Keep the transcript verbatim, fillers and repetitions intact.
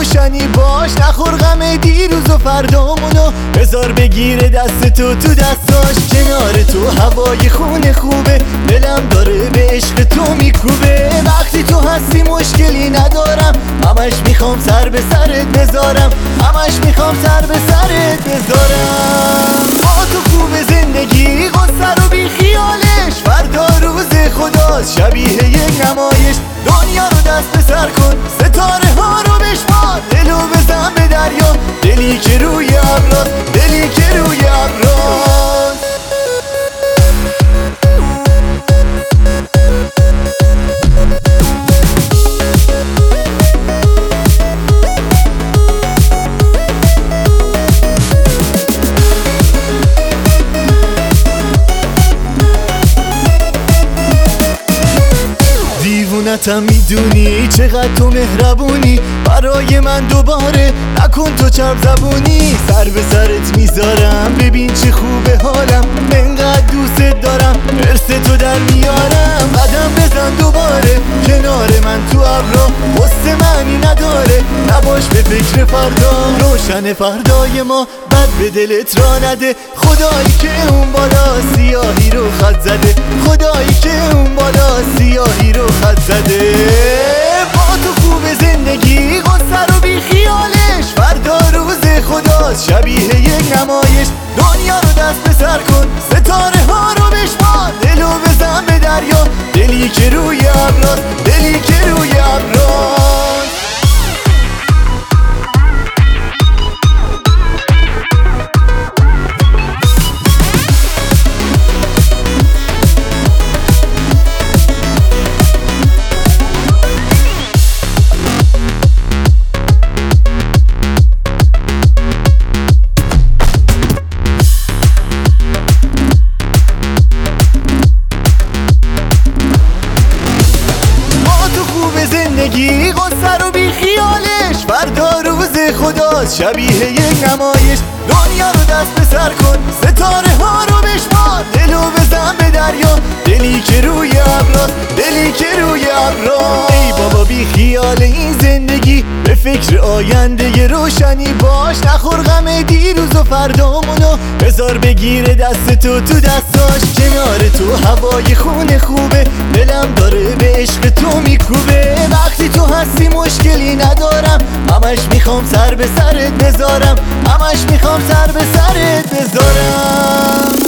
روشنی باش، نخور غم دیروز و فردامونو، بذار بگیره دست تو تو دستاش. کنار تو هوای خونه خوبه، دلم داره به عشق تو میکوبه. وقتی تو هستی مشکلی ندارم، همش میخوام سر به سرت بذارم، همش میخوام سر به سرت بذارم. با تو خوب زندگی، غصه رو بی خیالش، فردا روز خداست شبیه یک نمایش. دنیا رو دست به سر کن، ستاره ها رو بشمار، دلو بزن به دریا، دلی که روی ابراست، دلی که روی ابراست. دیوونتم میدونی چقدر تو مهربونی، برای من دوباره نکن تو چرب زبونی. سر به سرت میذارم، ببین چه خوبه حالم، انقدر دوست دارم، ارث تو در میارم. قدم بزن دوباره کنار من تو ابرا، غصه معنی نداره، نباش به فکر فردا. روشن فردای ما، بد به دلت را نده، خدایی که اون بالا سیاهی رو خط زده، خدایی که اون بالا سیاهی رو خط زده. با تو خوب زندگی، غصه رو بی خیالش، فردا روز خداست شبیه یک نمایش. دنیا رو دست به سر کن، ستاره ها رو بشمار، دلو بزن به دریا، دلی که روی ابراست، دلی که روی ابراست. زندگی، غصه رو بی خیالش، فردا روز خداست شبیه یک نمایش. دنیا رو دست به سر کن، ستاره ها رو بشمار، دلو بزن به دریا، دلی که روی ابراست، دلی که روی ابراست. ای بابا بی خیال این زندگی، به فکر آینده ی روشنی باش، نخور غم دیروز و فردامونو، بذار بگیره دست تو تو دستاش. کنار تو هوای خونه خوبه، دلم داره به عشق تو میکوبه. وقتی تو هستی مشکلی ندارم، همش میخوام سر به سرت بذارم، همش میخوام سر به سرت بذارم.